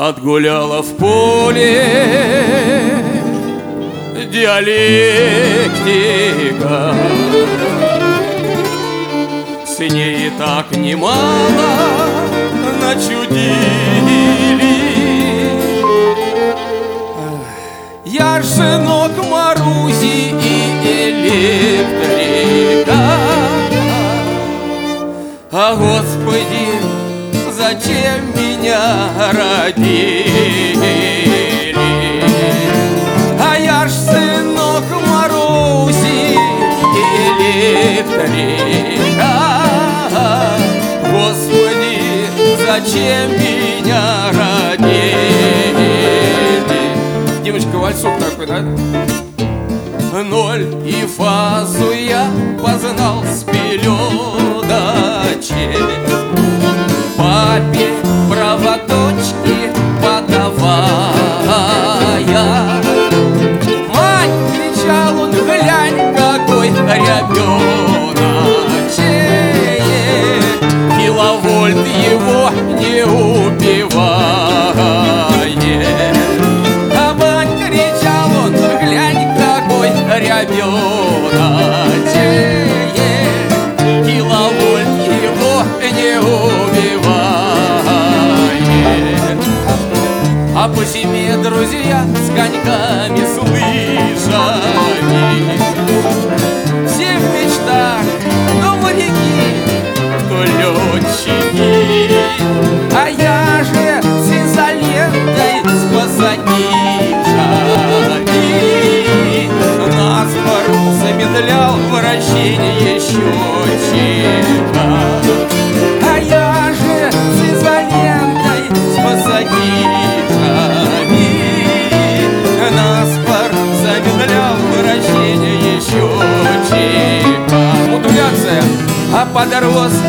Отгуляла в поле диалектика, с ней и так немало начудили. Я ж сынок Маруси и электрика. А Господи, зачем меня родили? А я ж сынок Маруси и электрика. Господи, зачем меня родили? Димочка, вальсок такой, да? Ноль и фазу я познал с пеленочек. Папе проводочки подавая. Мать, кричал он, глянь, какой ребеночек. Киловольт его не убивает. А мать, кричал он, глянь, какой ребеночек. Киловольт его не убивает. А по зиме друзья с коньками, с лыжами. Все в мечтах, кто моряки, кто летчики. А я же с изолентой, с пассатижами. Наспор замедлял вращение счетчика. А я же с изолентой, с пассатижами. Наспор замедлял вращение счетчика. Модуляция. А подрос